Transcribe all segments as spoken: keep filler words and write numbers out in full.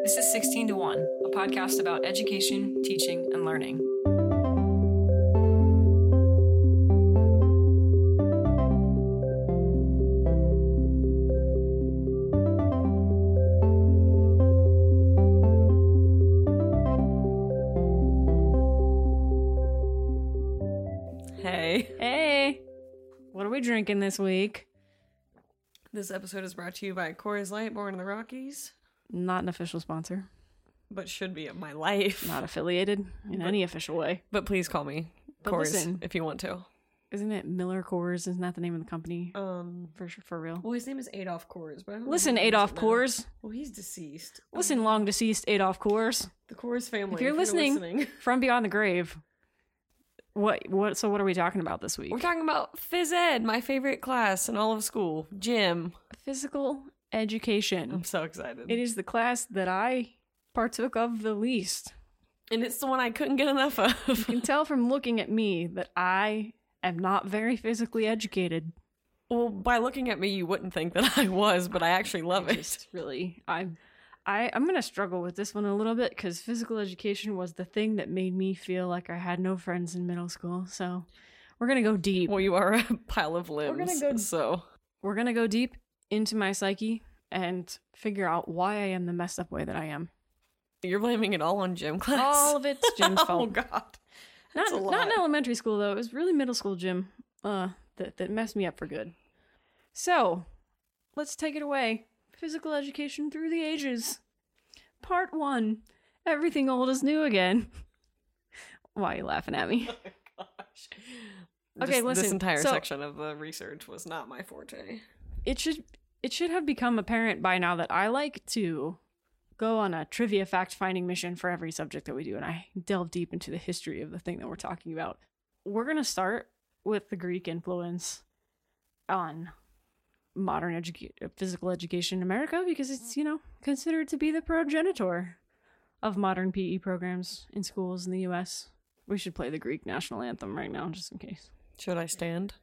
This is sixteen to one, a podcast about education, teaching, and learning. Hey. Hey! What are we drinking this week? This episode is brought to you by Coors Light, born in the Rockies, Not an official sponsor. but should be of my life. Not affiliated in But- any official way. But please call me But Coors listen. if you want to. Isn't it Miller Coors? Isn't that the name of the company? Um. For for real. Well, his name is Adolf Coors, but I don't know Listen, if he Adolf knows it now. Coors. Well, he's deceased. Listen, Um, long deceased Adolf Coors. the Coors family. If you're listening- From Beyond the Grave. What what so what are we talking about this week? we're talking about phys ed, my favorite class in all of school, gym. Physical education. I'm so excited. It is the class that I partook of the least. and it's the one I couldn't get enough You of. can tell from looking at me that I am not very physically educated. Well, by looking at me, you wouldn't think that I was, but I actually love I it. just really, I'm, I, I'm gonna struggle with this one a little bit because physical education was the thing that made me feel like I had no friends in middle school. So we're gonna go deep. Well, you are a pile of limbs. gonna go- So We're gonna go deep into my psyche and figure out why I am the messed up way that I am. you're blaming it all on gym class. All of it's Jim's Oh fault. God. Not That's a not lot. in elementary school though. It was really middle school gym. Uh, that that messed me up for good. So, let's take it away. Physical education through the ages. Part one. Everything old is new again. Why are you laughing at me? Gosh. Okay, This- listen, This entire so- section of the research was not my forte. It should it should have become apparent by now that I like to go on a trivia fact-finding mission for every subject that we do, and I delve deep into the history of the thing that we're talking about. We're gonna start with the Greek influence on modern educa- physical education in America because it's, you know, considered to be the progenitor of modern P E programs in schools in the U S. We should play the Greek national anthem right now, just in case. Should I stand?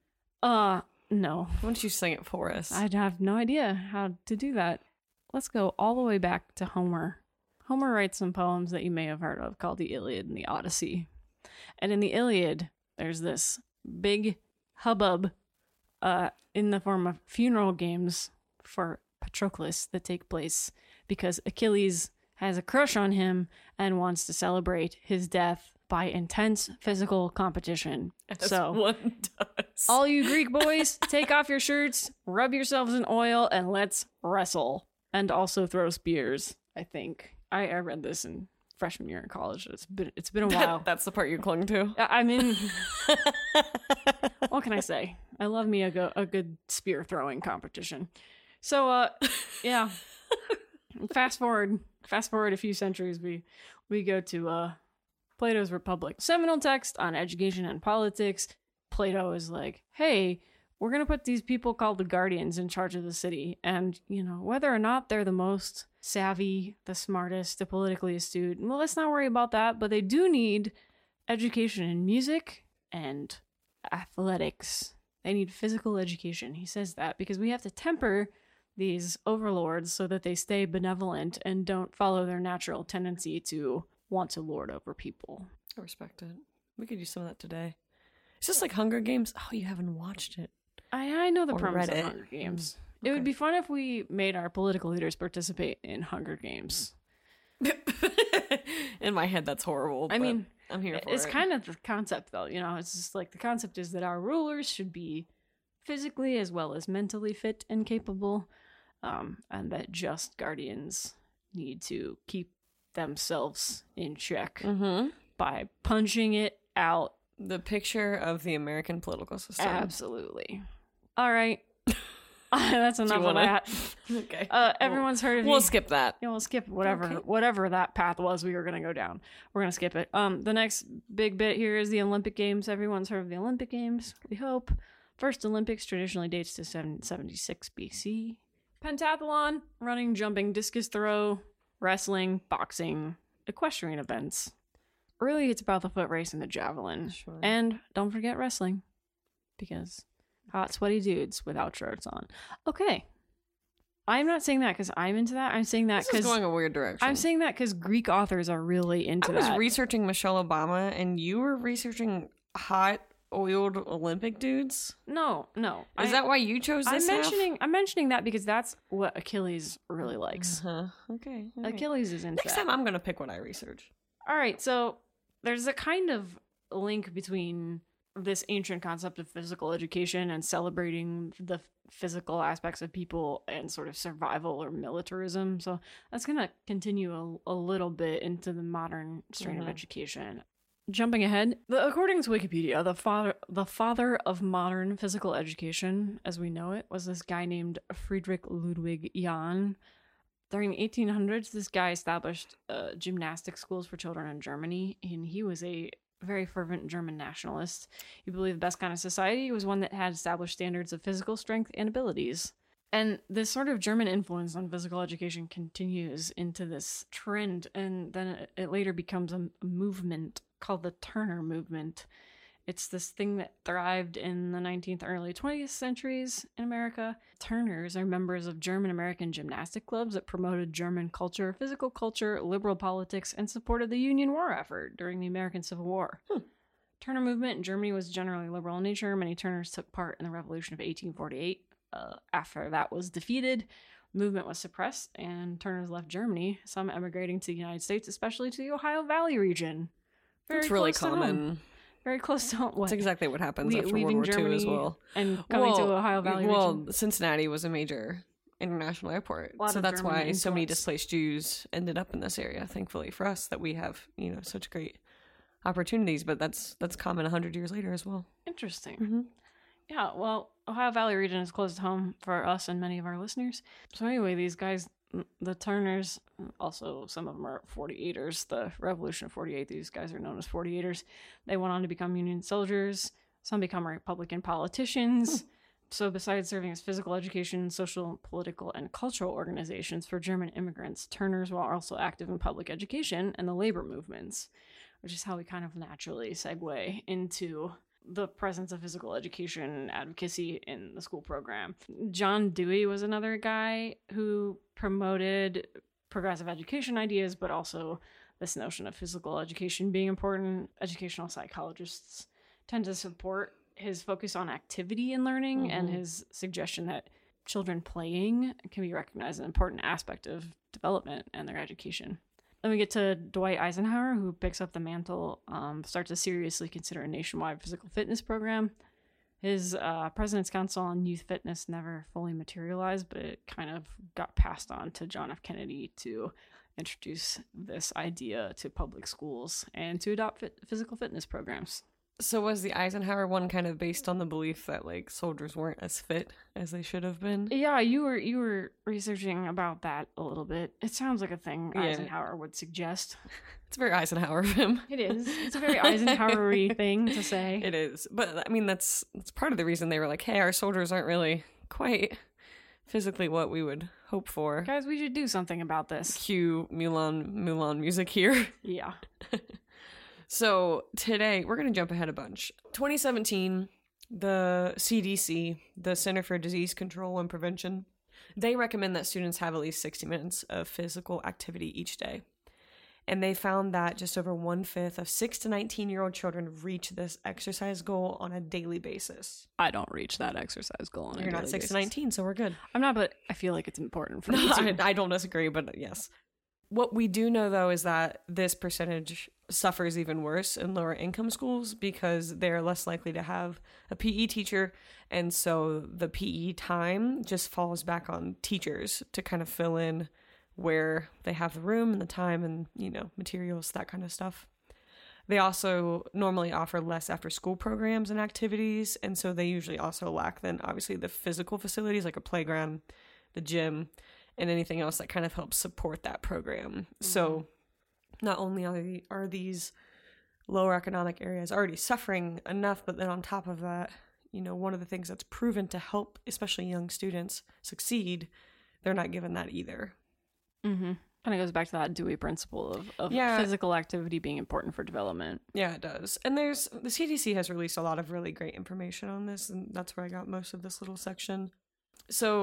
Uh, no. Why don't you sing it for us? I have no idea how to do that. Let's go all the way back to Homer. Homer writes some poems that you may have heard of called the Iliad and the Odyssey. And in the Iliad, there's this big hubbub uh, in the form of funeral games for Patroclus that take place because Achilles has a crush on him and wants to celebrate his death by intense physical competition. As so one does. all you Greek boys, take off your shirts, rub yourselves in oil, and let's wrestle. And also throw spears, I think. I, I read this in freshman year in college. It's been it's been a while. That's the part you clung to. I, I mean, what can I say? I love me a, go, a good spear throwing competition. So, uh, yeah. fast forward, fast forward a few centuries, we we go to uh, Plato's Republic, seminal text on education and politics. Plato is like, hey, we're going to put these people called the guardians in charge of the city. And, you know, whether or not they're the most savvy, the smartest, the politically astute, well, let's not worry about that. But they do need education in music and athletics. They need physical education. He says that because we have to temper these overlords so that they stay benevolent and don't follow their natural tendency to want to lord over people. I respect it. We could use some of that today. It's just like Hunger Games. Oh, you haven't watched it. I, I know the Or premise read of it. Hunger Games. Mm, It would okay. be fun if we made our political leaders participate in Hunger Games. In my head, that's horrible. I but mean, I'm here for it's it. kind of the concept, though. You know, it's just like the concept is that our rulers should be physically as well as mentally fit and capable, um, and that just guardians need to keep themselves in check Mm-hmm. by punching it out. The picture of the American political system. Absolutely. All right. That's enough wanna- of that. Okay. Uh, everyone's heard of We'll you. skip that. Yeah, we'll skip whatever Okay. whatever that path was we were gonna go down. We're gonna skip it. Um, the next big bit here is the Olympic Games. Everyone's heard of the Olympic Games, we hope. First Olympics traditionally dates to seven seventy-six B C. Pentathlon, running, jumping, discus throw, wrestling, boxing, equestrian events. Really, it's about the foot race and the javelin. Sure. And don't forget wrestling, because hot, sweaty dudes without shirts on. Okay. I'm not saying that because I'm into that. I'm saying that This is because going a weird direction. I'm saying that because Greek authors are really into I was that. researching Michelle Obama, and you were researching hot oiled Olympic dudes. no, no. Is I, that why you chose I'm this? half? mentioning I'm mentioning that because that's what Achilles really likes. Uh-huh. Okay. all right. Achilles is into Next that. time, I'm gonna pick what I research. All right, so there's a kind of link between this ancient concept of physical education and celebrating the physical aspects of people and sort of survival or militarism. So that's going to continue a, a little bit into the modern strain Mhm. of education. Jumping ahead, the, according to Wikipedia, the father the father of modern physical education, as we know it, was this guy named Friedrich Ludwig Jahn. During the eighteen hundreds, this guy established uh, gymnastic schools for children in Germany, and he was a very fervent German nationalist. He believed the best kind of society was one that had established standards of physical strength and abilities. And this sort of German influence on physical education continues into this trend, and then it, it later becomes a, a movement called the Turner movement. It's this thing that thrived in the nineteenth, early twentieth centuries in America. Turners are members of German American gymnastic clubs that promoted German culture, physical culture, liberal politics, and supported the Union War effort during the American Civil War. Hmm. Turner movement in Germany was generally liberal in nature. Many Turners took part in the Revolution of eighteen forty-eight. Uh, after that was defeated, the movement was suppressed, and Turners left Germany, some emigrating to the United States, especially to the Ohio Valley region. Very It's really close to home. common. Very close to home. What? That's exactly what happens Le- after leaving World War Germany Two as well. and coming to Ohio Valley Well, region. Cincinnati was a major international airport, A lot so of that's German why so many influx. displaced Jews ended up in this area. Thankfully for us, that we have you know such great opportunities, but that's that's common a hundred years later as well. Interesting. Mm-hmm. Yeah, well, Ohio Valley region is close to home for us and many of our listeners. So anyway, these guys, the Turners, also some of them are forty-eighters, the Revolution of forty-eight, these guys are known as forty-eighters. They went on to become Union soldiers. Some become Republican politicians. So besides serving as physical education, social, political, and cultural organizations for German immigrants, Turners were also active in public education and the labor movements, which is how we kind of naturally segue into the presence of physical education advocacy in the school program. John Dewey was another guy who promoted progressive education ideas, but also this notion of physical education being important. Educational psychologists tend to support his focus on activity and learning Mhm. and his suggestion that children playing can be recognized as an important aspect of development and their education. Then we get to Dwight Eisenhower, who picks up the mantle, um, starts to seriously consider a nationwide physical fitness program. His uh, President's Council on Youth Fitness never fully materialized, but it kind of got passed on to John F. Kennedy to introduce this idea to public schools and to adopt fit- physical fitness programs. So was the Eisenhower one kind of based on the belief that like soldiers weren't as fit as they should have been? Yeah, you were you were researching about that a little bit. It sounds like a thing Yeah. Eisenhower would suggest. It's very Eisenhower of him. It is. It's a very Eisenhower-y thing to say. It is, but I mean that's that's part of the reason they were like, hey, our soldiers aren't really quite physically what we would hope for. Guys, we should do something about this. Cue Mulan Mulan music here. Yeah. So today we're going to jump ahead a bunch. twenty seventeen, the C D C, the Center for Disease Control and Prevention, they recommend that students have at least sixty minutes of physical activity each day. And they found that just over one-fifth of six to nineteen-year-old children reach this exercise goal on a daily basis. I don't reach that exercise goal on a You're not daily six to basis. nineteen, so we're good. I'm not, but I feel like it's important for me No, to. I, I don't disagree, but yes. What we do know, though, is that this percentage suffers even worse in lower income schools because they're less likely to have a P E teacher. And so the P E time just falls back on teachers to kind of fill in where they have the room and the time and, you know, materials, that kind of stuff. They also normally offer less after school programs and activities. And so they usually also lack then obviously the physical facilities like a playground, the gym, and anything else that kind of helps support that program. Mm-hmm. So not only are, the, are these lower economic areas already suffering enough, but then on top of that, you know, one of the things that's proven to help, especially young students, succeed, they're not given that either. Mm-hmm. Kind of goes back to that Dewey principle of, of Yeah. physical activity being important for development. Yeah, it does. And there's, the C D C has released a lot of really great information on this, and that's where I got most of this little section. So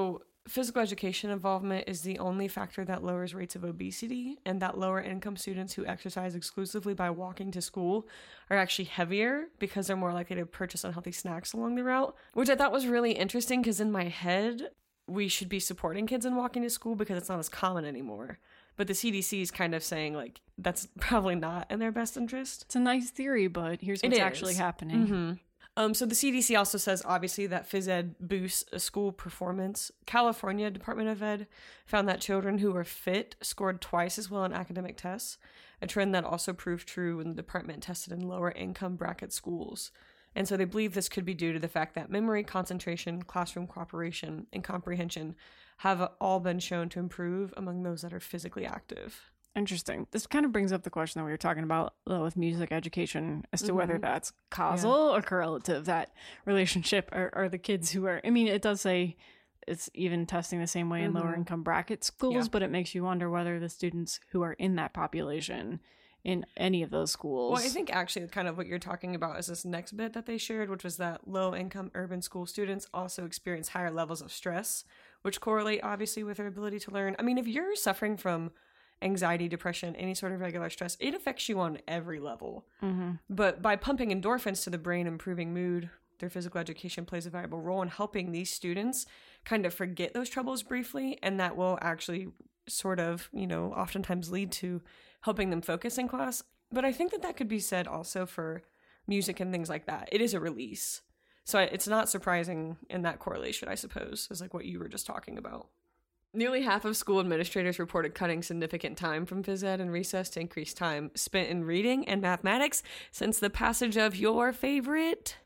physical education involvement is the only factor that lowers rates of obesity, and that lower income students who exercise exclusively by walking to school are actually heavier because they're more likely to purchase unhealthy snacks along the route, which I thought was really interesting because in my head, we should be supporting kids in walking to school because it's not as common anymore. But the C D C is kind of saying, like, that's probably not in their best interest. It's a nice theory, but here's what's actually happening. Mm-hmm. Um, so the C D C also says, obviously, that phys ed boosts a school performance. California Department of Ed found that children who were fit scored twice as well on academic tests, a trend that also proved true when the department tested in lower income bracket schools. And so they believe this could be due to the fact that memory, concentration, classroom cooperation, and comprehension have all been shown to improve among those that are physically active. Interesting. This kind of brings up the question that we were talking about uh, with music education as to Mm-hmm. whether that's causal yeah. or correlative, that relationship, or, or the kids who are, I mean, it does say it's even testing the same way in mm-hmm. lower income bracket schools, yeah. but it makes you wonder whether the students who are in that population in any of those schools. Well, I think actually kind of what you're talking about is this next bit that they shared, which was that low income urban school students also experience higher levels of stress, which correlate obviously with their ability to learn. I mean, if you're suffering from anxiety, depression, any sort of regular stress, it affects you on every level. Mm-hmm. But by pumping endorphins to the brain, improving mood, their physical education plays a valuable role in helping these students kind of forget those troubles briefly, and that will actually sort of, you know, oftentimes lead to helping them focus in class. But I think that that could be said also for music and things like that. It is a release. So it's not surprising in that correlation, I suppose, is like what you were just talking about. Nearly half of school administrators reported cutting significant time from phys ed and recess to increase time spent in reading and mathematics since the passage of your favorite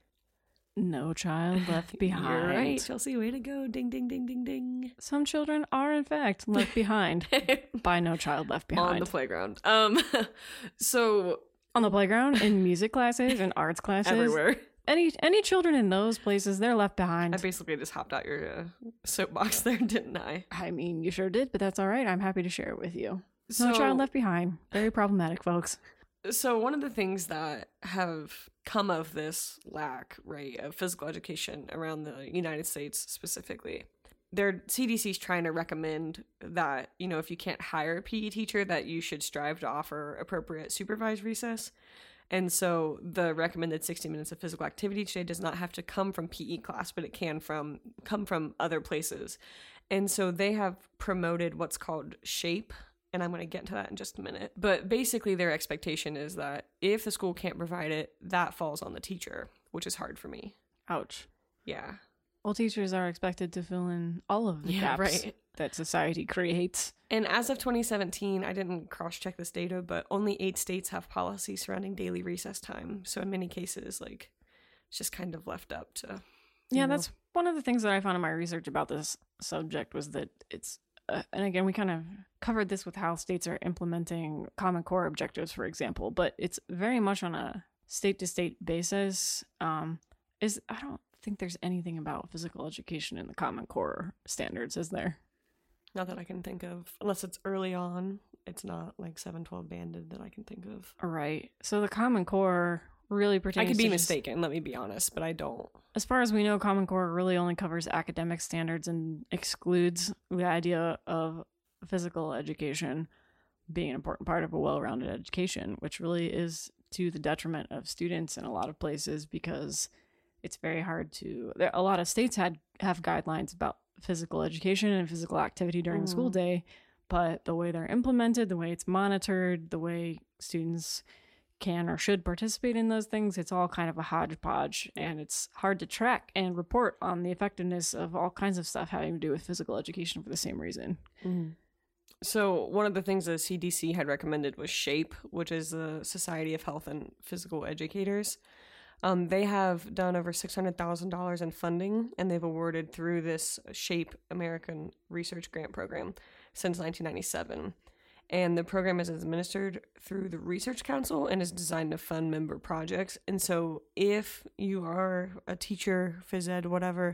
No Child Left Behind. You're right, Chelsea. Way to go. Ding, ding, ding, ding, ding. Some children are, in fact, left behind by No Child Left Behind. On the playground. Um, so... On the playground, in music classes, in arts classes. Everywhere. Any any children in those places, they're left behind. I basically just hopped out your uh, soapbox there, didn't I? I mean, you sure did, but that's all right. I'm happy to share it with you. So, No Child Left Behind. Very problematic, folks. So one of the things that have come of this lack, right, of physical education around the United States specifically, their C D C's trying to recommend that, you know, if you can't hire a P E teacher, that you should strive to offer appropriate supervised recess. And so the recommended sixty minutes of physical activity each day does not have to come from P E class, but it can from come from other places. And so they have promoted what's called SHAPE, and I'm going to get into that in just a minute. But basically their expectation is that if the school can't provide it, that falls on the teacher, which is hard for me. Ouch. Yeah. Well, teachers are expected to fill in all of the yeah, gaps right. that society creates. And as of twenty seventeen, I didn't cross-check this data, but only eight states have policies surrounding daily recess time. So in many cases, like, it's just kind of left up to... Yeah, know. That's one of the things that I found in my research about this subject was that it's... Uh, and again, we kind of covered this with how states are implementing Common Core objectives, for example, but it's very much on a state-to-state basis. Um, is I don't think there's anything about physical education in the Common Core standards, is there? Not that I can think of. Unless it's early on. It's not like seven twelve banded that I can think of. All right. So the Common Core really pertains I could be to mistaken, just, let me be honest, but I don't. As far as we know, Common Core really only covers academic standards and excludes the idea of physical education being an important part of a well-rounded education, which really is to the detriment of students in a lot of places because it's very hard to... There, a lot of states had have guidelines about physical education and physical activity during mm. the school day, but the way they're implemented, the way it's monitored, the way students can or should participate in those things, it's all kind of a hodgepodge, and it's hard to track and report on the effectiveness of all kinds of stuff having to do with physical education for the same reason. Mm. So one of the things the C D C had recommended was SHAPE, which is the Society of Health and Physical Educators. Um, they have done over six hundred thousand dollars in funding, and they've awarded through this SHAPE American Research Grant Program since nineteen ninety-seven. And the program is administered through the Research Council and is designed to fund member projects. And so if you are a teacher, phys ed, whatever,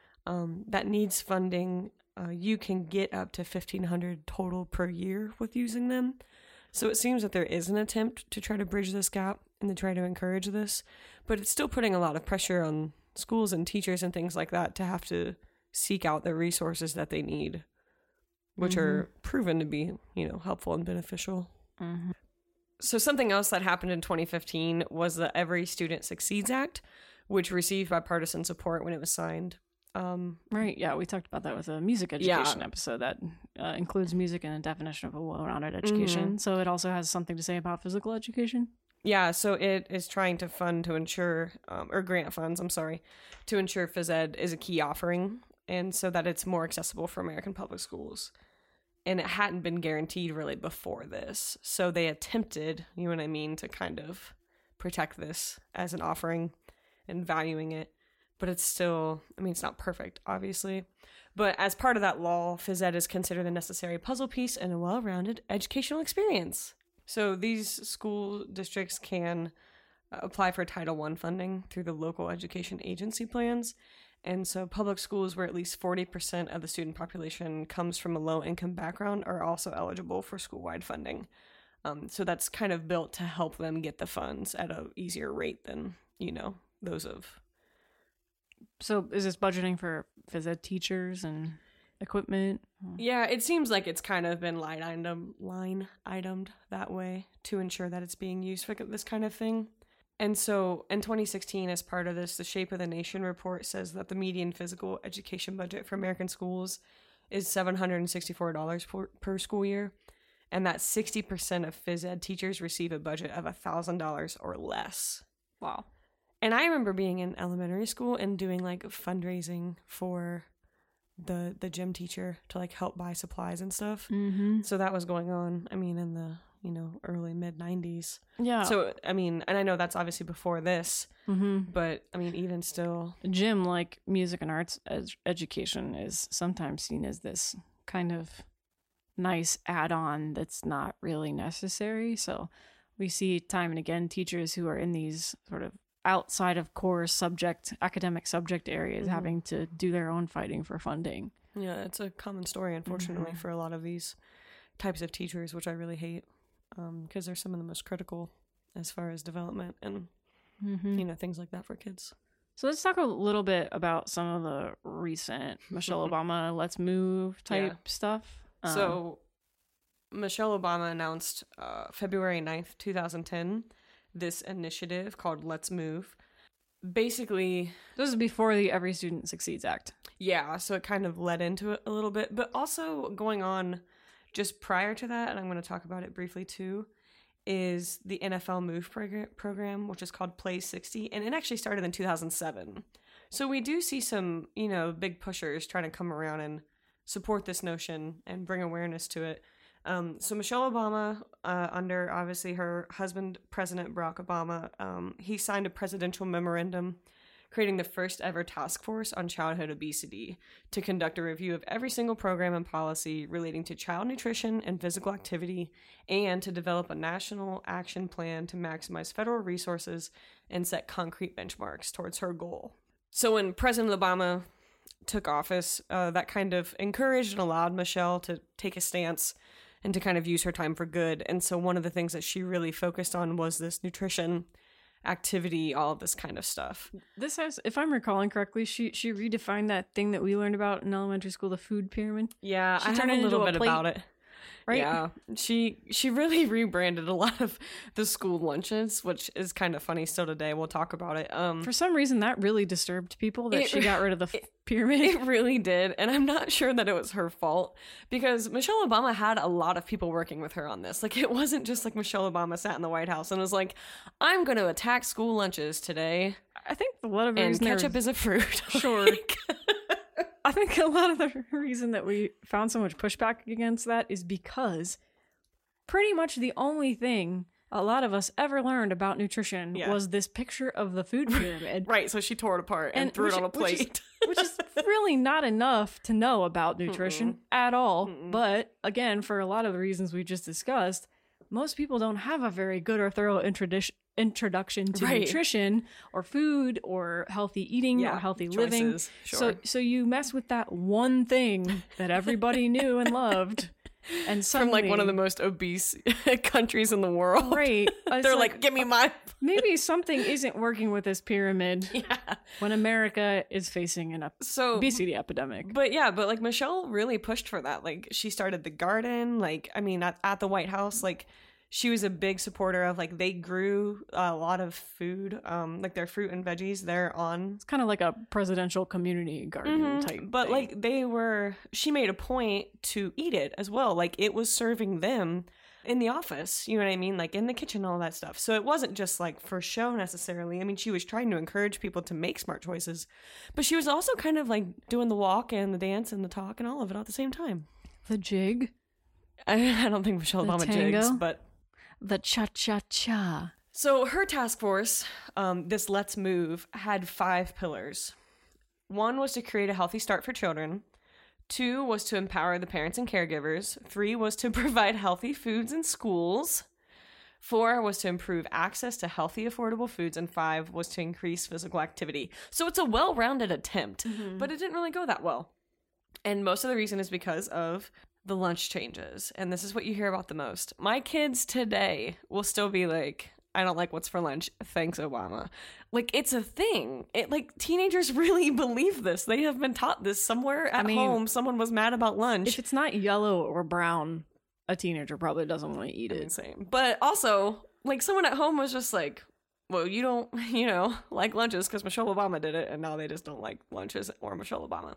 um, that needs funding, uh, you can get up to fifteen hundred dollars total per year with using them. So it seems that there is an attempt to try to bridge this gap and to try to encourage this, but it's still putting a lot of pressure on schools and teachers and things like that to have to seek out the resources that they need, which Mhm. are proven to be, you know, helpful and beneficial. Mhm. So something else that happened in twenty fifteen was the Every Student Succeeds Act, which received bipartisan support when it was signed. Um, Right, yeah, we talked about that with a music Yeah. education episode that uh, includes music in a definition of a well-rounded education. Mhm. So it also has something to say about physical education. yeah, so it is trying to fund to ensure, um, or grant funds, I'm sorry, to ensure phys ed is a key offering, and so that it's more accessible for American public schools. And it hadn't been guaranteed really before this. So they attempted, you know what I mean, to kind of protect this as an offering and valuing it. But it's still, I mean, it's not perfect, obviously. But as part of that law, phys ed is considered a necessary puzzle piece and a well-rounded educational experience. So these school districts can uh, apply for Title one funding through the local education agency plans. And so public schools where at least forty percent of the student population comes from a low-income background are also eligible for school-wide funding. Um, so that's kind of built to help them get the funds at an easier rate than, you know, those of... So is this budgeting for phys ed teachers and equipment? Yeah, it seems like it's kind of been line item line itemed that way to ensure that it's being used for this kind of thing. And so in twenty sixteen, as part of this, the Shape of the Nation report says that the median physical education budget for American schools is seven hundred sixty-four dollars per, per school year, and that sixty percent of phys ed teachers receive a budget of one thousand dollars or less. Wow. And I remember being in elementary school and doing like fundraising for the the gym teacher to like help buy supplies and stuff. Mm-hmm. So that was going on, I mean, in the, you know, early mid nineties. Yeah. So, I mean, and I know that's obviously before this, mm-hmm. but I mean, even still. Gym, like music and arts ed- education, is sometimes seen as this kind of nice add-on that's not really necessary. So we see time and again teachers who are in these sort of outside of core subject, academic subject areas Mhm. having to do their own fighting for funding. Yeah, it's a common story, unfortunately, Mhm. for a lot of these types of teachers, which I really hate, because they're some of the most critical as far as development and, Mm-hmm. you know, things like that for kids. So let's talk a little bit about some of the recent Michelle Obama Let's Move type Yeah. stuff. Um, So, Michelle Obama announced uh, February ninth, twenty ten, this initiative called Let's Move. Basically, this is before the Every Student Succeeds Act. yeah, so it kind of led into it a little bit, but also going on just prior to that, and I'm going to talk about it briefly too, is the N F L Move prog- program, which is called Play sixty, and it actually started in two thousand seven. So we do see some, you know, big pushers trying to come around and support this notion and bring awareness to it. Um, so Michelle Obama, uh, under obviously her husband, President Barack Obama, um, he signed a presidential memorandum creating the first ever task force on childhood obesity to conduct a review of every single program and policy relating to child nutrition and physical activity, and to develop a national action plan to maximize federal resources and set concrete benchmarks towards her goal. So when President Obama took office, uh, that kind of encouraged and allowed Michelle to take a stance and to kind of use her time for good. And so one of the things that she really focused on was this nutrition, activity, all of this kind of stuff. This has, if I'm recalling correctly, she she redefined that thing that we learned about in elementary school, the food pyramid. Yeah, She I turned heard it a little into a bit plate, about it. right? Yeah, she she really rebranded a lot of the school lunches, which is kind of funny still today. We'll talk about it. Um, For some reason, that really disturbed people that It- she got rid of the f- it- pyramid. It really did, and I'm not sure that it was her fault, because Michelle Obama had a lot of people working with her on this. Like, it wasn't just like Michelle Obama sat in the White House and was like, I'm going to attack school lunches today, I think a lot of the and reason there ketchup was- is a fruit. Sure. Like- I think a lot of the reason that we found so much pushback against that is because pretty much the only thing a lot of us ever learned about nutrition Yeah. was this picture of the food pyramid. Right, so she tore it apart and, And threw which- it on a which is- plate. Which is really not enough to know about nutrition Mm-mm. at all. Mm-mm. But again, for a lot of the reasons we just discussed, most people don't have a very good or thorough introduction introduction to Right. nutrition or food or healthy eating or healthy living. choices, So sure. so you mess with that one thing that everybody knew and loved, And from like one of the suddenly- most obese countries in the world. Right. It's They're like, give me my. maybe something isn't working with this pyramid Yeah. when America is facing an ep- So, obesity epidemic. but yeah, but like Michelle really pushed for that. Like she started the garden. Like, I mean, at, at the White House, like she was a big supporter of like they grew a lot of food, um, like their fruit and veggies. They're on. It's kind of like a presidential community garden Mhm. type. But thing. like they were, she made a point to eat it as well. Like it was serving them in the office, you know what I mean? Like in the kitchen, all that stuff. So it wasn't just like for show necessarily. I mean, she was trying to encourage people to make smart choices, but she was also kind of like doing the walk and the dance and the talk and all of it at the same time. the jig, I, I don't think Michelle The Obama tango? jigs, but the cha cha cha. so her task force, um, this Let's Move, had five pillars. One was to create a healthy start for children. Two was to empower the parents and caregivers. Three was to provide healthy foods in schools. Four was to improve access to healthy, affordable foods. And five was to increase physical activity. So it's a well-rounded attempt, but it didn't really go that well. And most of the reason is because of the lunch changes. And this is what you hear about the most. My kids today will still be like, I don't like what's for lunch. Thanks, Obama. Like, it's a thing. It like teenagers really believe this. They have been taught this somewhere at mean, home. Someone was mad about lunch. If it's not yellow or brown, a teenager probably doesn't want to eat it. Insane. But also, like, someone at home was just like, well, you don't, you know, like lunches because Michelle Obama did it. And now they just don't like lunches or Michelle Obama.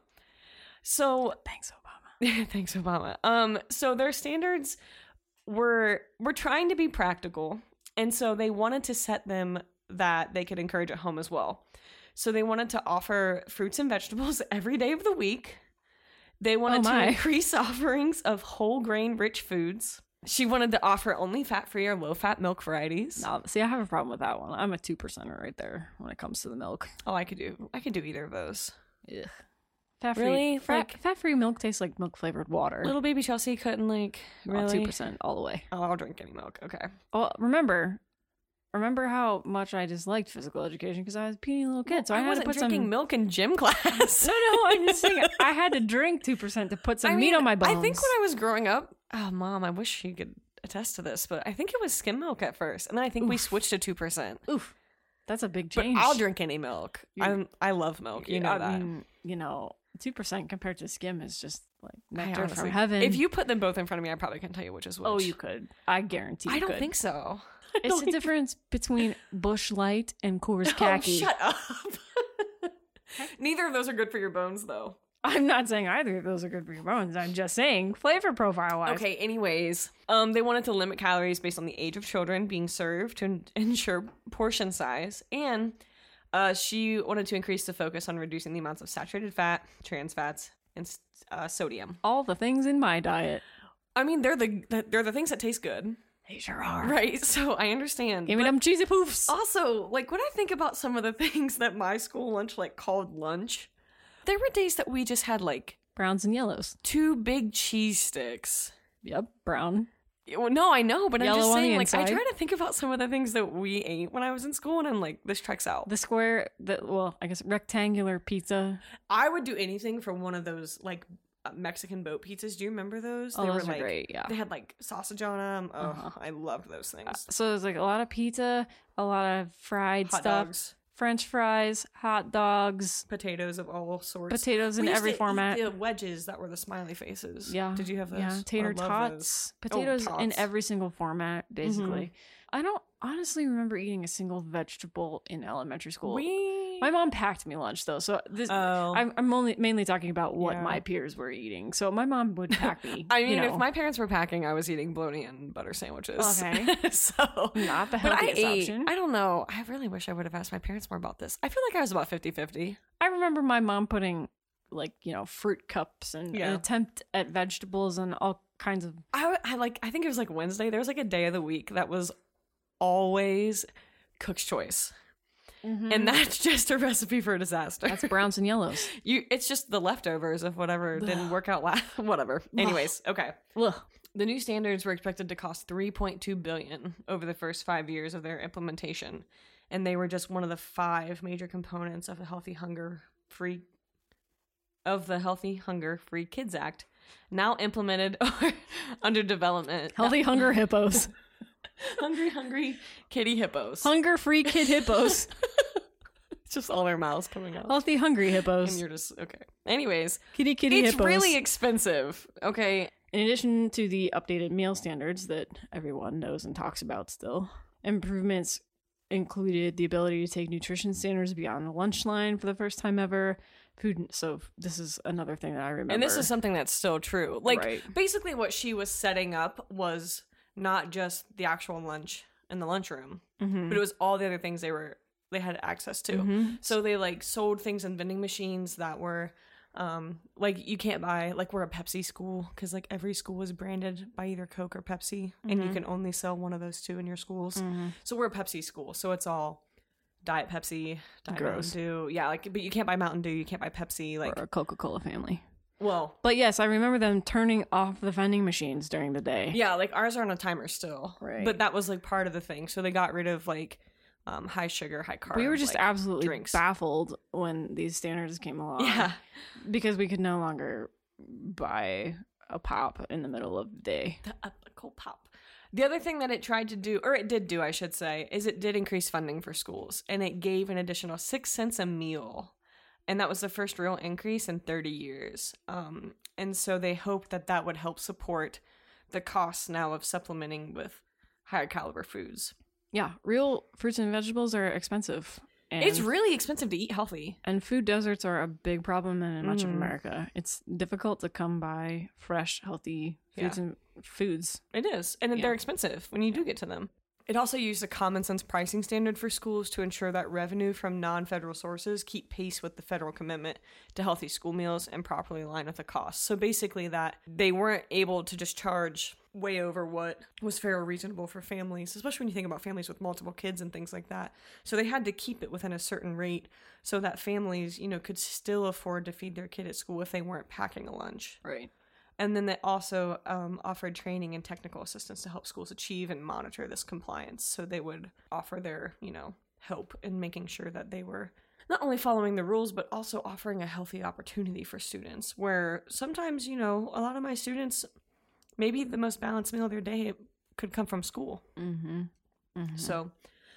So Thanks, Obama. thanks, Obama. Um, so their standards were were trying to be practical, and so they wanted to set them that they could encourage at home as well. So they wanted to offer fruits and vegetables every day of the week. They wanted Oh to my. increase offerings of whole grain rich foods. She wanted to offer only fat free or low fat milk varieties. No, see, I have a problem with that one. I'm a two percenter right there when it comes to the milk. Oh, I could do I could do either of those. Ugh. Fat free, Really? fat, Like- fat free milk tastes like milk flavored water. Little baby Chelsea couldn't like really. two percent all the way. Oh, I'll drink any milk. Okay. Well, remember, remember how much I disliked physical education because I was a puny little kid, so I, I had wasn't to put drinking some. milk in gym class. No, no, I'm just saying I had to drink two percent to put some I meat mean, on my bones. I think when I was growing up, oh, Mom, I wish you could attest to this, but I think it was skim milk at first, and then I think we Oof. switched to two percent. Oof, that's a big But change. I'll drink any milk. You- I'm I love milk. You know I that. mean, you know, two percent compared to skim is just like I nectar honestly- from heaven. If you put them both in front of me, I probably can tell you which is which. oh, you could. I guarantee. You I don't could. think so. It's the difference between Bush Light and Coors Khaki. Oh, shut up. Neither of those are good for your bones, though. I'm not saying either of those are good for your bones. I'm just saying flavor profile wise. Okay, anyways, um, they wanted to limit calories based on the age of children being served to en- ensure portion size, and uh, she wanted to increase the focus on reducing the amounts of saturated fat, trans fats, and uh, sodium. All the things in my diet. I mean, they're the they're the things that taste good, They sure are. right? So I understand. Give me but them cheesy poofs. also, like when I think about some of the things that my school lunch like called lunch, there were days that we just had like Browns and yellows. two big cheese sticks. Yep, brown. Well, no, I know, but I'm Yellow just on the saying, like, I inside. try to think about some of the things that we ate when I was in school, and I'm like, this checks out. The square, the well, I guess rectangular pizza. I would do anything for one of those, like, uh, Mexican boat pizzas. Do you remember those? Oh, they those were are like, great, yeah. They had like sausage on them. Oh, Uh-huh. I loved those things. So there's like a lot of pizza, a lot of fried Hot stuff, dogs, French fries, hot dogs, potatoes of all sorts. potatoes in We used every to eat format. the wedges that were the smiley faces. Yeah. Did you have those? Yeah, I tater love tots, those. potatoes Oh, in tots. Mm-hmm. every single format, basically. I don't honestly remember eating a single vegetable in elementary school. We. My mom packed me lunch though, so this Oh. I'm, I'm only mainly talking about what Yeah. my peers were eating. So my mom would pack me. I mean, you know, if my parents were packing, I was eating bologna and butter sandwiches. Okay. so not the But I healthiest ate, option. I don't know. I really wish I would have asked my parents more about this. I feel like I was about fifty-fifty. I remember my mom putting like you know fruit cups and Yeah. an attempt at vegetables and all kinds of. I, I like, I think it was like Wednesday. There was like a day of the week that was always cook's choice. And that's just a recipe for a disaster. That's browns and yellows. you, it's just the leftovers of whatever didn't work out last, whatever. Anyways, okay. Ugh. The new standards were expected to cost three point two billion dollars over the first five years of their implementation. And they were just one of the five major components of a healthy hunger free of the Healthy Hunger Free Kids Act, now implemented or under development. Healthy Hunger Hippos. Hungry, hungry kitty hippos. Hunger free kid hippos. It's just all their mouths coming out. Healthy hungry hippos. And you're just, okay. Anyways. Kitty kitty it's hippos. It's really expensive. Okay. In addition to the updated meal standards that everyone knows and talks about still, improvements included the ability to take nutrition standards beyond the lunch line for the first time ever. Food. So this is another thing that I remember. And this is something that's still true. Like, right. basically what she was setting up was not just the actual lunch in the lunchroom, mm-hmm. but it was all the other things they were they had access to. Mm-hmm. So they like sold things in vending machines that were um like you can't buy, like we're a Pepsi school because like every school is branded by either Coke or Pepsi, mm-hmm. and you can only sell one of those two in your schools. Mm-hmm. So we're a Pepsi school, so it's all Diet Pepsi, Diet Gross. Mountain Dew. Yeah, like but you can't buy Mountain Dew, you can't buy Pepsi, like or a Coca-Cola family. Well, but yes, I remember them turning off the vending machines during the day. Yeah, like ours are on a timer still. Right. But that was like part of the thing. So they got rid of like um, high sugar, high carb. We were just like, absolutely drinks. baffled when these standards came along. Yeah. Because we could no longer buy a pop in the middle of the day. The ethical pop. The other thing that it tried to do, or it did do, I should say, is it did increase funding for schools. And it gave an additional six cents a meal. And that was the first real increase in thirty years. Um, and so they hoped that that would help support the costs now of supplementing with higher caliber foods. Yeah, real fruits and vegetables are expensive. And, it's really expensive to eat healthy. And food deserts are a big problem in much mm. of America. It's difficult to come by fresh, healthy foods yeah. and foods. It is. And yeah. they're expensive when you do get to them. It also used a common sense pricing standard for schools to ensure that revenue from non-federal sources keep pace with the federal commitment to healthy school meals and properly align with the cost. So basically that they weren't able to just charge way over what was fair or reasonable for families, especially when you think about families with multiple kids and things like that. So they had to keep it within a certain rate so that families, you know, could still afford to feed their kid at school if they weren't packing a lunch. Right. And then they also um, offered training and technical assistance to help schools achieve and monitor this compliance. So they would offer their, you know, help in making sure that they were not only following the rules, but also offering a healthy opportunity for students. Where sometimes, you know, a lot of my students, maybe the most balanced meal of their day could come from school. Mm-hmm. Mm-hmm. So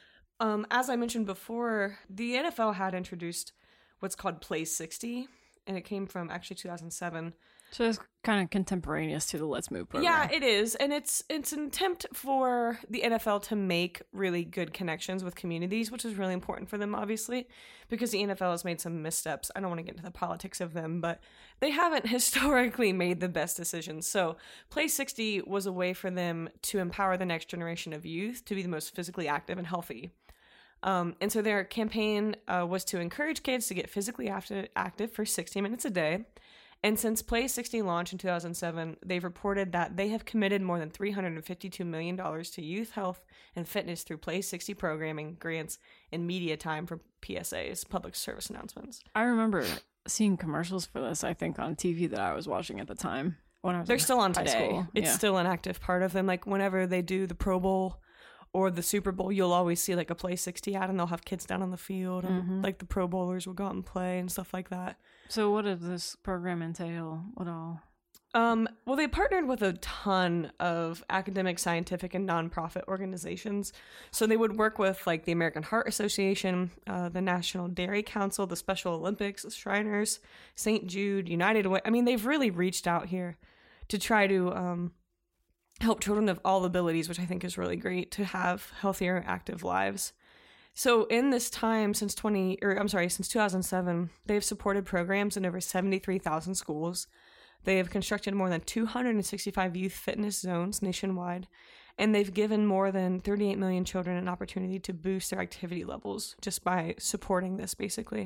um, as I mentioned before, the N F L had introduced what's called Play sixty, and it came from actually two thousand seven. So it's kind of contemporaneous to the Let's Move program. Yeah, it is. And it's it's an attempt for the N F L to make really good connections with communities, which is really important for them, obviously, because the N F L has made some missteps. I don't want to get into the politics of them, but they haven't historically made the best decisions. So Play sixty was a way for them to empower the next generation of youth to be the most physically active and healthy. Um, and so their campaign uh, was to encourage kids to get physically active, active for sixty minutes a day. And since Play sixty launched in two thousand seven, they've reported that they have committed more than three hundred fifty-two million dollars to youth health and fitness through Play sixty programming, grants, and media time for P S As, public service announcements. I remember seeing commercials for this, I think, on T V that I was watching at the time. When I was They're still on high today. School. It's yeah. still an active part of them. Like whenever they do the Pro Bowl or the Super Bowl, you'll always see like a Play sixty ad, and they'll have kids down on the field, and mm-hmm. like the Pro Bowlers will go out and play and stuff like that. So what does this program entail? What all? Um, well, they partnered with a ton of academic, scientific, and nonprofit organizations. So they would work with like the American Heart Association, uh, the National Dairy Council, the Special Olympics, the Shriners, Saint Jude, United Way. I mean, they've really reached out here to try to um, help children of all abilities, which I think is really great, to have healthier, active lives. So in this time since twenty, or I'm sorry, since two thousand seven, they've supported programs in over seventy-three thousand schools. They have constructed more than two hundred sixty-five youth fitness zones nationwide, and they've given more than thirty-eight million children an opportunity to boost their activity levels just by supporting this, basically.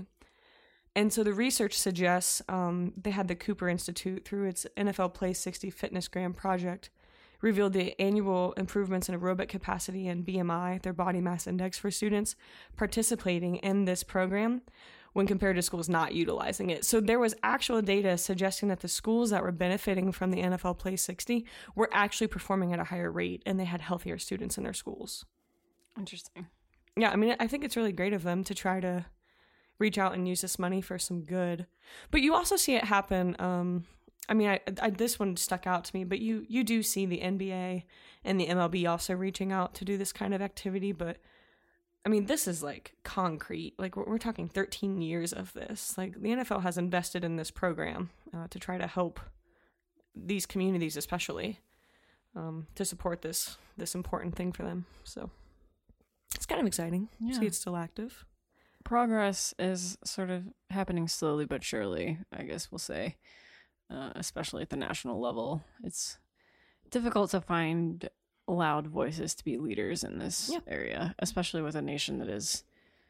And so the research suggests um, they had the Cooper Institute, through its N F L Play sixty Fitness Gram project, revealed the annual improvements in aerobic capacity and B M I, their body mass index, for students participating in this program when compared to schools not utilizing it. So there was actual data suggesting that the schools that were benefiting from the N F L Play sixty were actually performing at a higher rate, and they had healthier students in their schools. Interesting. Yeah, I mean, I think it's really great of them to try to reach out and use this money for some good. But you also see it happen. Um, I mean, I, I this one stuck out to me, but you you do see the N B A and the M L B also reaching out to do this kind of activity. But I mean, this is like concrete. Like we're, we're talking thirteen years of this. Like the N F L has invested in this program uh, to try to help these communities, especially um, to support this this important thing for them. So it's kind of exciting. Yeah. See, it's still active. Progress is sort of happening slowly but surely, I guess we'll say. Uh, especially at the national level. It's difficult to find loud voices to be leaders in this yeah. area, especially with a nation that is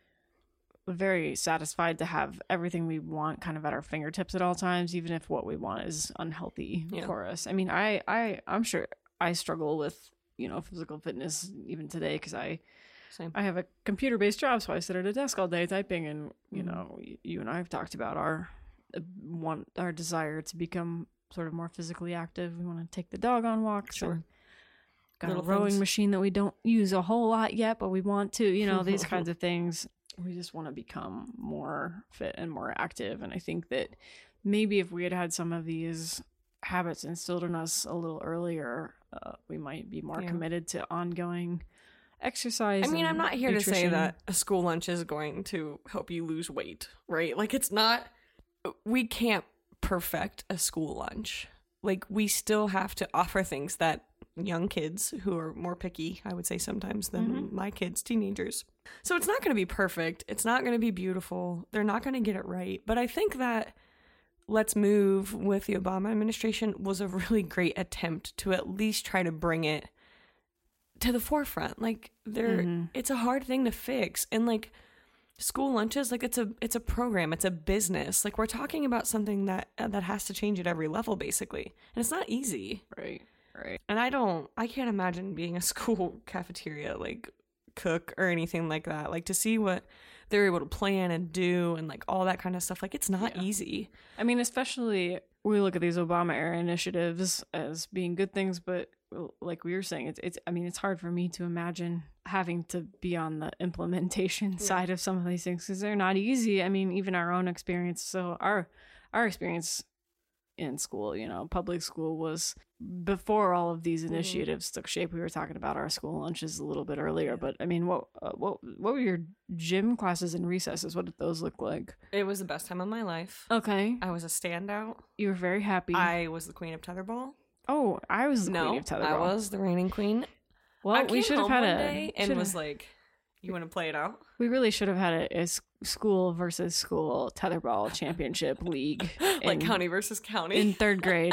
very satisfied to have everything we want kind of at our fingertips at all times, even if what we want is unhealthy yeah. for us. I mean, I, I, I'm sure I struggle with, you know, physical fitness even today because I, Same. I have a computer-based job, so I sit at a desk all day typing, and, you mm-hmm. know, you and I have talked about our want our desire to become sort of more physically active. We want to take the dog on walks. Sure. Got Little a rowing things. machine that we don't use a whole lot yet, but we want to, you know, these kinds of things. We just want to become more fit and more active. And I think that maybe if we had had some of these habits instilled in us a little earlier, uh, we might be more yeah. committed to ongoing exercise. I mean, I'm not here nutrition. to say that a school lunch is going to help you lose weight, right? Like it's not, we can't perfect a school lunch. Like we still have to offer things that young kids who are more picky, I would say sometimes, than mm-hmm. my kids, teenagers. So it's not going to be perfect. It's not going to be beautiful. They're not going to get it right. But I think that Let's Move with the Obama administration was a really great attempt to at least try to bring it to the forefront. Like there, mm-hmm. it's a hard thing to fix. And like school lunches, like it's a it's a program, it's a business. Like we're talking about something that uh, that has to change at every level, basically, and it's not easy. Right, right. And I don't, I can't imagine being a school cafeteria like cook or anything like that. Like to see what they're able to plan and do and like all that kind of stuff. Like it's not yeah. easy. I mean, especially we look at these Obama era initiatives as being good things, but like we were saying, it's, it's, I mean, it's hard for me to imagine having to be on the implementation yeah. side of some of these things because they're not easy. I mean, even our own experience. So our, our experience in school, you know, public school was before all of these initiatives mm-hmm. took shape. We were talking about our school lunches a little bit earlier, yeah. but I mean, what, uh, what, what were your gym classes and recesses? What did those look like? It was the best time of my life. Okay. I was a standout. You were very happy. I was the queen of tetherball. Oh, I was the no, queen of tetherball. I was the reigning queen. Well, I we should have had one a day and was like, "You want to play it out?" We really should have had a, a school versus school tetherball championship league, like in, county versus county in third grade.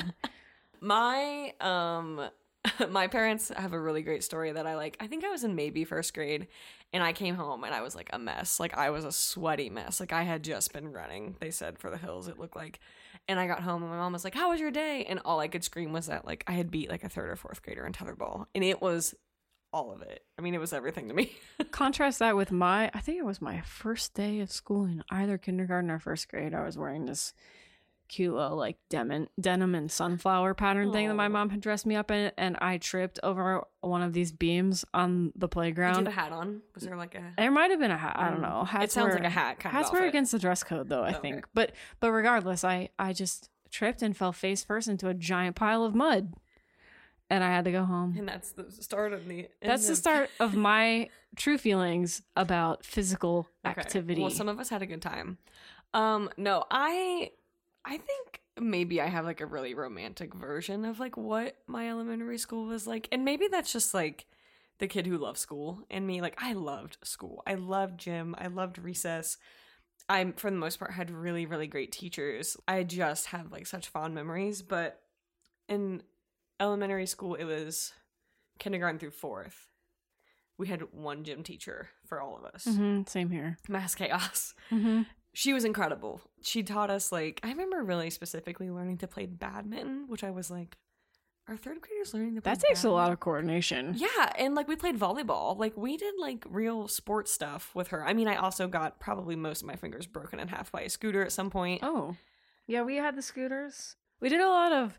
my um, my parents have a really great story that I like. I think I was in maybe first grade, and I came home and I was like a mess. Like I was a sweaty mess. Like I had just been running. They said for the hills. It looked like. And I got home and my mom was like, "How was your day?" And all I could scream was that like I had beat like a third or fourth grader in tetherball. And it was all of it. I mean, it was everything to me. Contrast that with my, I think it was my first day of school in either kindergarten or first grade. I was wearing this cute little like denim, denim and sunflower pattern thing that my mom had dressed me up in. And I tripped over one of these beams on the playground. Did you have a hat on? Was there like a... There might have been a hat. I don't know. Hats it sounds were, like a hat kind hats of were outfit. against the dress code though, I okay. think. But but regardless, I, I just tripped and fell face first into a giant pile of mud. And I had to go home. And that's the start of the... That's of... the start of my true feelings about physical okay. activity. Well, some of us had a good time. Um, no, I... I think maybe I have like a really romantic version of like what my elementary school was like. And maybe that's just like the kid who loves school and me. Like I loved school. I loved gym. I loved recess. I, for the most part, had really, really great teachers. I just have like such fond memories. But in elementary school, it was kindergarten through fourth. We had one gym teacher for all of us. Mm-hmm, same here. Mass chaos. Mm-hmm. She was incredible. She taught us, like, I remember really specifically learning to play badminton, which I was like, are third graders learning to play That takes badminton? a lot of coordination. Yeah, and, like, we played volleyball. Like, we did, like, real sports stuff with her. I mean, I also got probably most of my fingers broken in half by a scooter at some point. Oh. Yeah, we had the scooters. We did a lot of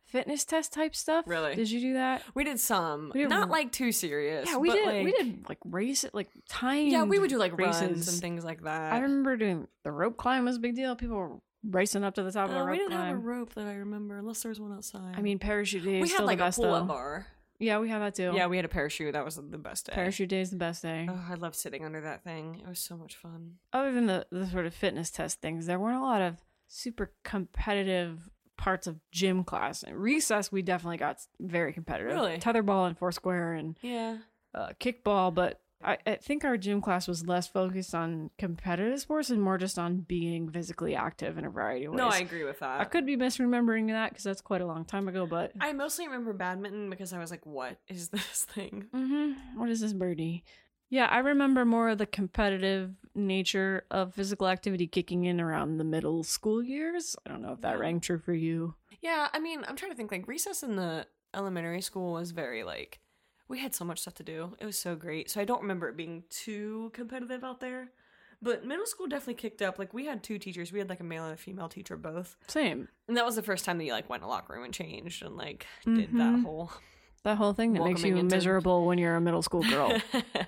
fitness test type stuff. Really? Did you do that? We did some. We did- Not like too serious. Yeah, we but, did. Like, we did like race, like time. Yeah, we would do like races. runs and things like that. I remember doing the rope climb was a big deal. People were racing up to the top of Uh, the rope we didn't climb. have a rope that I remember, unless there was one outside. I mean, parachute day is we had still like the a best pull-up though. bar. Yeah, we had that too. Yeah, we had a parachute. That was the best day. Parachute day is the best day. Oh, I loved sitting under that thing. It was so much fun. Other than the, the sort of fitness test things, there weren't a lot of super competitive parts of gym class. At recess, we definitely got very competitive. Really? Tetherball and Foursquare and Yeah. uh, kickball, but I, I think our gym class was less focused on competitive sports and more just on being physically active in a variety of ways. No, I agree with that. I could be misremembering that because that's quite a long time ago, but I mostly remember badminton because I was like, what is this thing? mm-hmm. What is this birdie? Yeah, I remember more of the competitive nature of physical activity kicking in around the middle school years. I don't know if that Yeah. rang true for you. Yeah, I mean, I'm trying to think, like, recess in the elementary school was very, like, we had so much stuff to do. It was so great. So I don't remember it being too competitive out there. But middle school definitely kicked up. Like, we had two teachers. We had, like, a male and a female teacher both. Same. And that was the first time that you, like, went in a locker room and changed and, like, did Mhm. that whole... That whole thing that makes you Welcoming into- miserable when you're a middle school girl.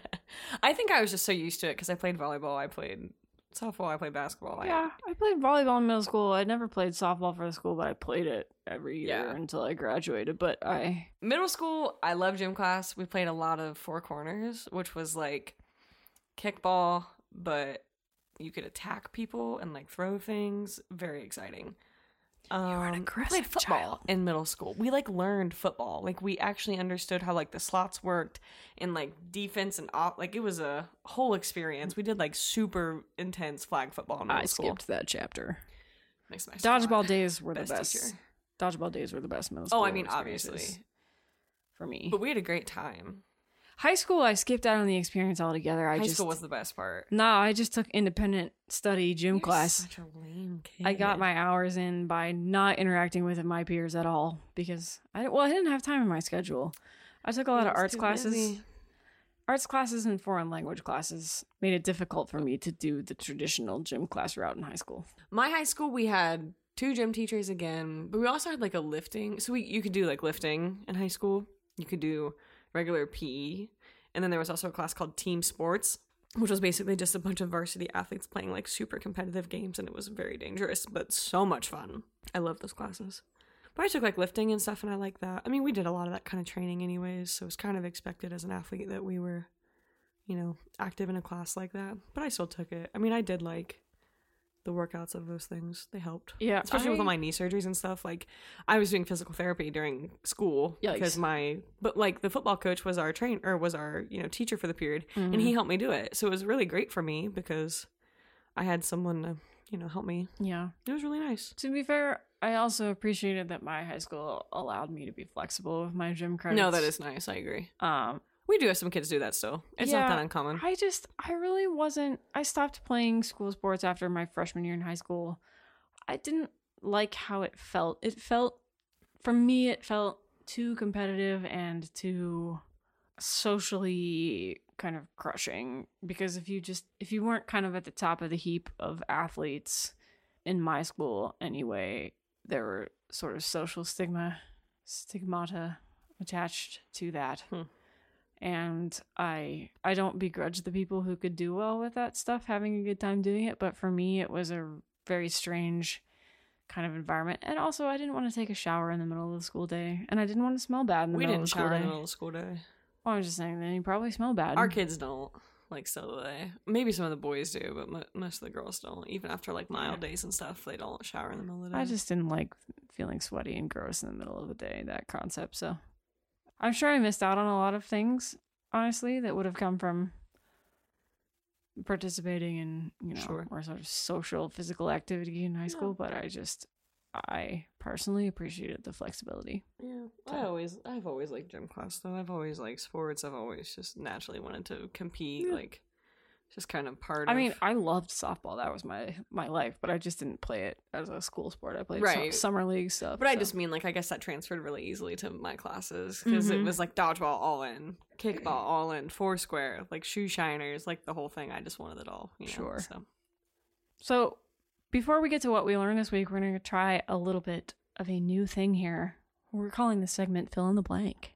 I think I was just so used to it because I played volleyball, I played softball, I played basketball. Yeah, I played volleyball in middle school. I never played softball for the school, but I played it every year Yeah. until I graduated. But I, Middle school, I love gym class. We played a lot of four corners, which was like kickball, but you could attack people and like throw things. Very exciting. Um, were an we aggressive played football child. in middle school. We like learned football. Like we actually understood how like the slots worked and like defense and op. Like it was a whole experience. We did like super intense flag football in middle I school. skipped that chapter. Makes my Dodgeball squad. days were the Best best. teacher. Dodgeball days were the best middle school. Oh, I mean, experiences obviously. for me. But we had a great time. High school, I skipped out on the experience altogether. I High just school was the best part. no, I just took independent study gym You're class. Such a lame kid. I got my hours in by not interacting with my peers at all because I well, I didn't have time in my schedule. I took a lot It of was arts too classes. busy. Arts classes and foreign language classes made it difficult for me to do the traditional gym class route in high school. My high school, we had two gym teachers again, but we also had like a lifting. So we you could do like lifting in high school. You could do regular P E. And then there was also a class called team sports, which was basically just a bunch of varsity athletes playing like super competitive games. And it was very dangerous, but so much fun. I love those classes. But I took like lifting and stuff and I like that. I mean, we did a lot of that kind of training anyways. So it was kind of expected as an athlete that we were, you know, active in a class like that. But I still took it. I mean, I did like the workouts of those things. They helped. Yeah, Especially with I- all my knee surgeries and stuff. Like, I was doing physical therapy during school Yikes. because my, but like the football coach was our train or was our, you know, teacher for the period, and Mm-hmm. he helped me do it. So it was really great for me because I had someone to, you know, help me. Yeah. It was really nice. To be fair, I also appreciated that my high school allowed me to be flexible with my gym credits. No, that is nice. I agree. Um, We do have some kids do that still. It's Yeah, not that uncommon. I just, I really wasn't. I stopped playing school sports after my freshman year in high school. I didn't like how it felt. It felt, for me, it felt too competitive and too socially kind of crushing. Because if you just, if you weren't kind of at the top of the heap of athletes in my school anyway, there were sort of social stigma, stigmata attached to that. Hmm. And I I don't begrudge the people who could do well with that stuff having a good time doing it, but for me it was a very strange kind of environment. And also I didn't want to take a shower in the middle of the school day, and I didn't want to smell bad in the We middle didn't of the school shower in day. the middle of school day. Well, I'm just saying then you probably smell bad. Our kids don't. Like, so do they. Maybe some of the boys do, but mo- most of the girls don't. Even after, like, mild days and stuff, they don't shower in the middle of the day. I just didn't like feeling sweaty and gross in the middle of the day, that concept. So I'm sure I missed out on a lot of things, honestly, that would have come from participating in, you know, Sure. more sort of social, physical activity in high school. But I just, I personally appreciated the flexibility. Yeah, I always, I've always liked gym class though. I've always liked sports. I've always just naturally wanted to compete. Yeah. Like, it's just kind of part I of. mean, I loved softball. That was my my life, but I just didn't play it as a school sport. I played Right. su- summer league stuff. but I so. just mean like I guess that transferred really easily to my classes because Mhm. it was like dodgeball all in, kickball all in, foursquare, like shoe shiners, like the whole thing. I just wanted it all. You know? Sure. So So, before we get to what we learned this week, we're going to try a little bit of a new thing here We're calling this segment Fill in the Blank.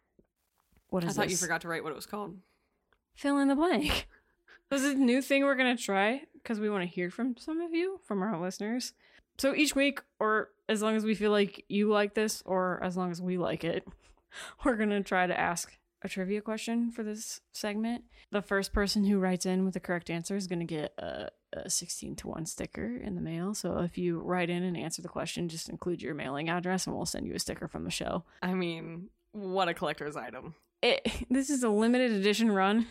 What is I thought this? you forgot to write what it was called. Fill in the blank. This is a new thing we're going to try because we want to hear from some of you, from our listeners. So each week, or as long as we feel like you like this, or as long as we like it, we're going to try to ask a trivia question for this segment. The first person who writes in with the correct answer is going to get a, a sixteen to one sticker in the mail. So if you write in and answer the question, just include your mailing address and we'll send you a sticker from the show. I mean, what a collector's item. It, this is a limited edition run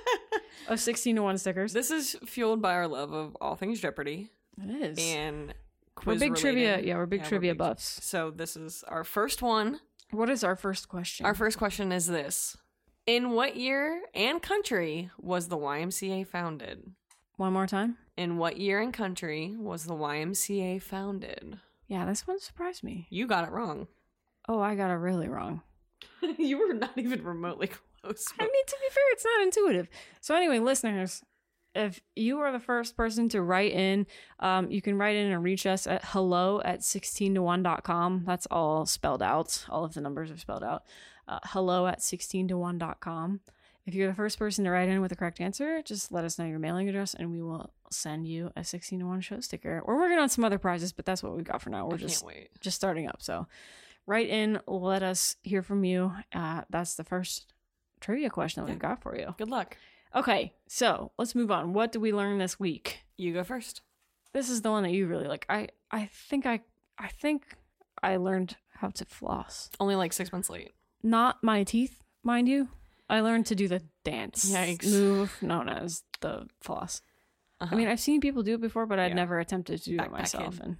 of sixteen to one stickers. This is fueled by our love of all things Jeopardy. It is. And we're quiz big related. trivia. Yeah, we're big Yeah, trivia we're big- buffs. So this is our first one. What is our first question? Our first question is this. In what year and country was the Y M C A founded? One more time? In what year and country was the Y M C A founded? Yeah, this one surprised me. You got it wrong. Oh, I got it really wrong. You were not even remotely close. I mean, to be fair, it's not intuitive. So anyway, listeners, if you are the first person to write in, um, you can write in and reach us at hello at sixteen to one dot com. That's all spelled out. All of the numbers are spelled out. Uh, hello at sixteen to one dot com. If you're the first person to write in with the correct answer, just let us know your mailing address and we will send you a sixteen to one show sticker. We're working on some other prizes, but that's what we've got for now. We're I just can't wait. just starting up. So write in, let us hear from you. Uh, that's the first trivia question that Yeah. we've got for you. Good luck. Okay, so let's move on. What did we learn this week? You go first. This is the one that you really like. I I think I I think I learned how to floss. Only like six months late. Not my teeth, mind you. I learned to do the dance Yikes. move known as the floss. Uh-huh. I mean, I've seen people do it before, but I'd Yeah. never attempted to do it Backpack myself. kid. And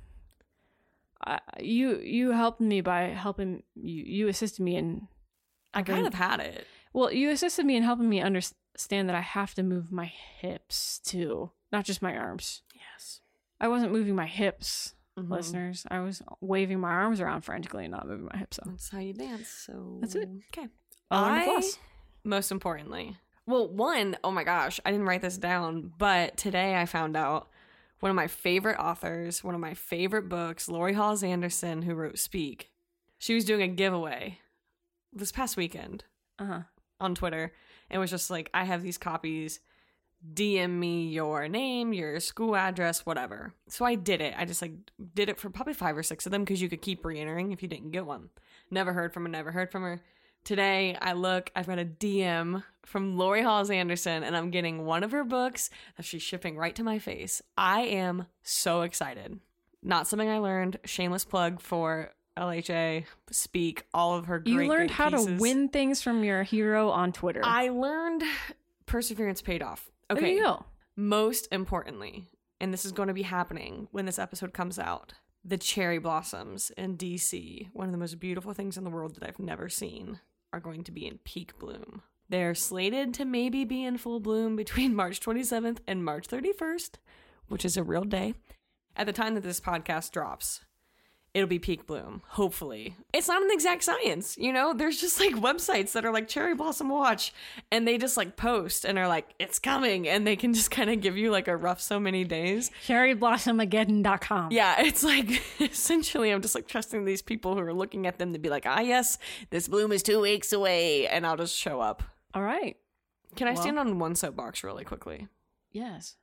I, you you helped me by helping you. You assisted me in. I helping- kind of had it. Well, you assisted me in helping me understand that I have to move my hips too, not just my arms. Yes. I wasn't moving my hips, Mhm. listeners. I was waving my arms around frantically and not moving my hips. So That's how you dance. So That's it. Okay. I learned to I, floss. most importantly, well, one, oh my gosh, I didn't write this down, but today I found out one of my favorite authors, one of my favorite books, Lori Halls Anderson, who wrote Speak. She was doing a giveaway this past weekend Uh-huh. on Twitter. It was just like, I have these copies. D M me your name, your school address, whatever. So I did it. I just like did it for probably five or six of them because you could keep re-entering if you didn't get one. Never heard from her, never heard from her. Today I look, I've got a D M from Lori Halls Anderson and I'm getting one of her books that she's shipping right to my face. I am so excited. Not something I learned. Shameless plug for L H A, Speak, all of her great, You learned great how to pieces. win things from your hero on Twitter. I learned perseverance paid off. Okay. There you go. Most importantly, and this is going to be happening when this episode comes out, the cherry blossoms in D C, one of the most beautiful things in the world that I've never seen, are going to be in peak bloom. They're slated to maybe be in full bloom between March twenty-seventh and March thirty-first, which is a real day. At the time that this podcast drops, it'll be peak bloom, hopefully. It's not an exact science, you know? There's just like websites that are like Cherry Blossom Watch, and they just like post and are like, it's coming, and they can just kind of give you like a rough so many days. cherry blossom again dot com. Yeah, it's like, essentially, I'm just like trusting these people who are looking at them to be like, ah, yes, this bloom is two weeks away, and I'll just show up. All right. Can I Well- stand on one soapbox really quickly? Yes.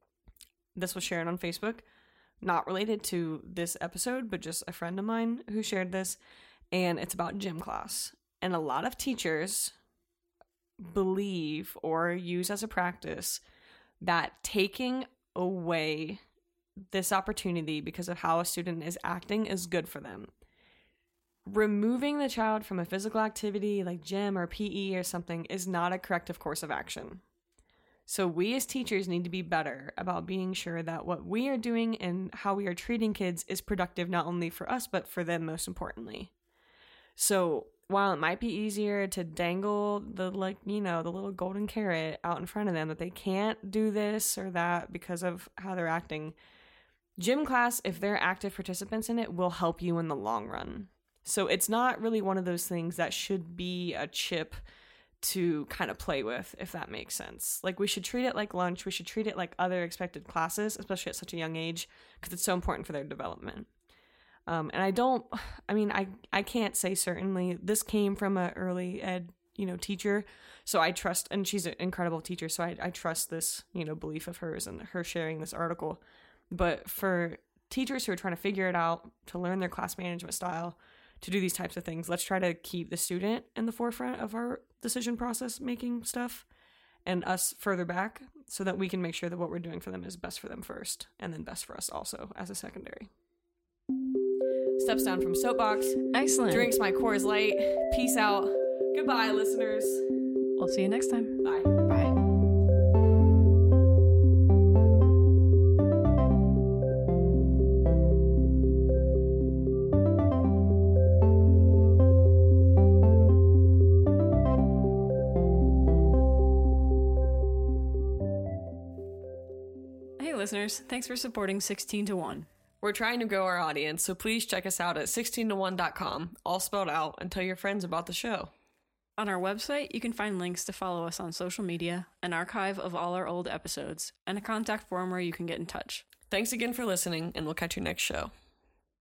This was shared on Facebook. Not related to this episode, but just a friend of mine who shared this, and it's about gym class. And a lot of teachers believe or use as a practice that taking away this opportunity because of how a student is acting is good for them. Removing the child from a physical activity like gym or P E or something is not a corrective course of action. So we as teachers need to be better about being sure that what we are doing and how we are treating kids is productive not only for us, but for them most importantly. So while it might be easier to dangle the, like, you know, the little golden carrot out in front of them that they can't do this or that because of how they're acting, gym class, if they're active participants in it, will help you in the long run. So it's not really one of those things that should be a chip to kind of play with, if that makes sense. Like, we should treat it like lunch. We should treat it like other expected classes, especially at such a young age, because it's so important for their development. Um, and I don't, I mean, I, I can't say certainly. This came from a early ed, you know, teacher. So I trust, and she's an incredible teacher. So I, I trust this, you know, belief of hers and her sharing this article. But for teachers who are trying to figure it out, to learn their class management style, to do these types of things, let's try to keep the student in the forefront of our decision process making stuff and us further back so that we can make sure that what we're doing for them is best for them first and then best for us also as a secondary. Steps down from soapbox. Excellent. Drinks my Coors Light. Peace out. Goodbye, listeners. We'll see you next time. Bye. Bye. Hey listeners, thanks for supporting sixteen to one. We're trying to grow our audience, so please check us out at sixteen to one dot com, all spelled out, and tell your friends about the show. On our website, you can find links to follow us on social media, an archive of all our old episodes, and a contact form where you can get in touch. Thanks again for listening, and we'll catch you next show.